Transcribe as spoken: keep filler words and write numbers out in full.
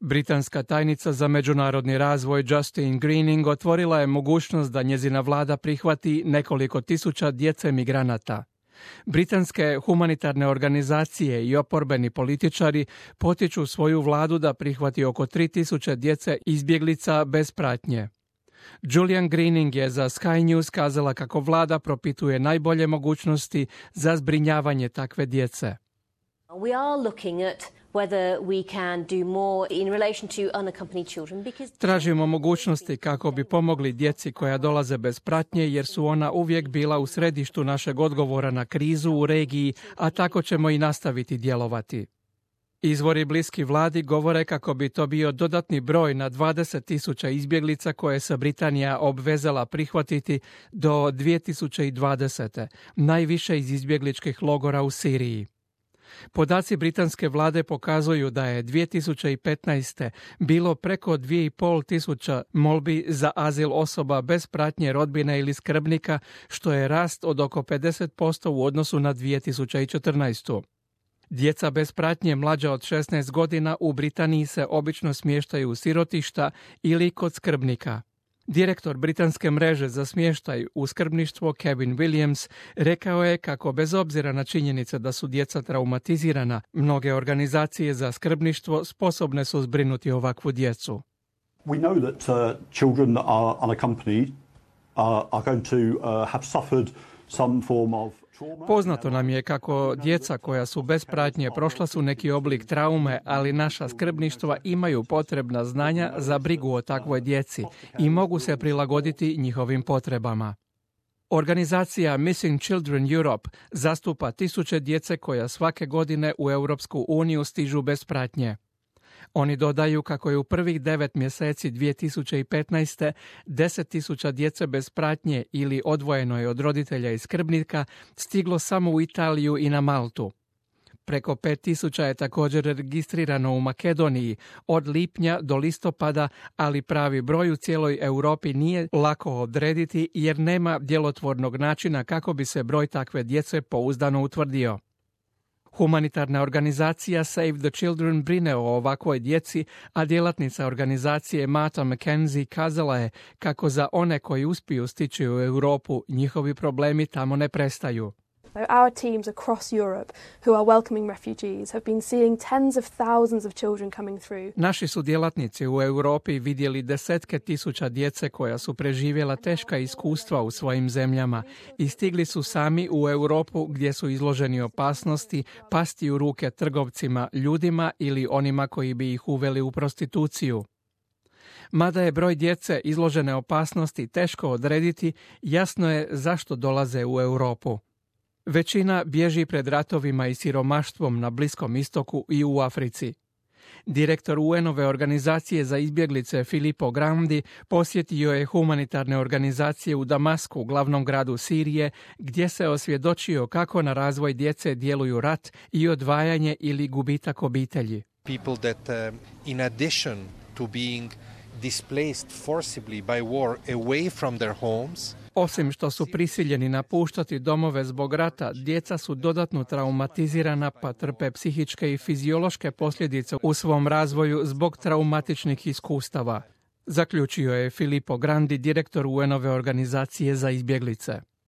Britanska tajnica za međunarodni razvoj Justine Greening otvorila je mogućnost da njezina vlada prihvati nekoliko tisuća djece migranata. Britanske humanitarne organizacije i oporbeni političari potiču svoju vladu da prihvati oko tri tisuće djece izbjeglica bez pratnje. Julian Greening je za Sky News kazala kako vlada propituje najbolje mogućnosti za zbrinjavanje takve djece. We are looking at whether we can do more in relation to unaccompanied children because Tražimo mogućnosti kako bi pomogli djeci koja dolaze bez pratnje jer su ona uvijek bila u središtu našeg odgovora na krizu u regiji, a tako ćemo i nastaviti djelovati. Izvori bliski vladi govore kako bi to bio dodatni broj na dvadeset tisuća izbjeglica koje se Britanija obvezala prihvatiti do dvije tisuće dvadesete, najviše iz izbjegličkih logora u Siriji. Podaci britanske vlade pokazuju da je dvije tisuće petnaeste. bilo preko dvije i pol tisuća molbi za azil osoba bez pratnje rodbine ili skrbnika, što je rast od oko pedeset posto u odnosu na dvije tisuće četrnaestu. Djeca bez pratnje mlađa od šesnaest godina u Britaniji se obično smještaju u sirotišta ili kod skrbnika. Direktor britanske mreže za smještaj u skrbništvo Kevin Williams rekao je kako bez obzira na činjenice da su djeca traumatizirana, mnoge organizacije za skrbništvo sposobne su zbrinuti ovakvu djecu. We know that uh, children that are unaccompanied uh, are going to uh, have suffered some form of Poznato nam je kako djeca koja su bez pratnje prošla su neki oblik traume, ali naša skrbništva imaju potrebna znanja za brigu o takvoj djeci i mogu se prilagoditi njihovim potrebama. Organizacija Missing Children Europe zastupa tisuće djece koja svake godine u Europsku uniju stižu bez pratnje. Oni dodaju kako je u prvih devet mjeseci dvije tisuće petnaeste. deset tisuća djece bez pratnje ili odvojeno je od roditelja i skrbnika stiglo samo u Italiju i na Maltu. Preko pet tisuća je također registrirano u Makedoniji od lipnja do listopada, ali pravi broj u cijeloj Europi nije lako odrediti jer nema djelotvornog načina kako bi se broj takve djece pouzdano utvrdio. Humanitarna organizacija Save the Children brine o ovakvoj djeci, a djelatnica organizacije Marta McKenzie kazala je kako za one koji uspiju stići u Europu njihovi problemi tamo ne prestaju. Our teams across Europe who are welcoming refugees have been seeing tens of thousands of children coming through. Naši su djelatnici u Europi vidjeli desetke tisuća djece koja su preživjela teška iskustva u svojim zemljama i stigli su sami u Europu gdje su izloženi opasnosti pasti u ruke trgovcima ljudima ili onima koji bi ih uveli u prostituciju. Mada je broj djece izložene opasnosti teško odrediti, jasno je zašto dolaze u Europu. Većina bježi pred ratovima i siromaštvom na Bliskom istoku i u Africi. Direktor U N-ove organizacije za izbjeglice Filippo Grandi posjetio je humanitarne organizacije u Damasku, glavnom gradu Sirije, gdje se osvjedočio kako na razvoj djece djeluju rat i odvajanje ili gubitak obitelji. People that uh, in addition to being displaced forcibly by war away from their homes, Osim što su prisiljeni napuštati domove zbog rata, djeca su dodatno traumatizirana pa trpe psihičke i fiziološke posljedice u svom razvoju zbog traumatičnih iskustava, zaključio je Filippo Grandi, direktor U N-ove organizacije za izbjeglice.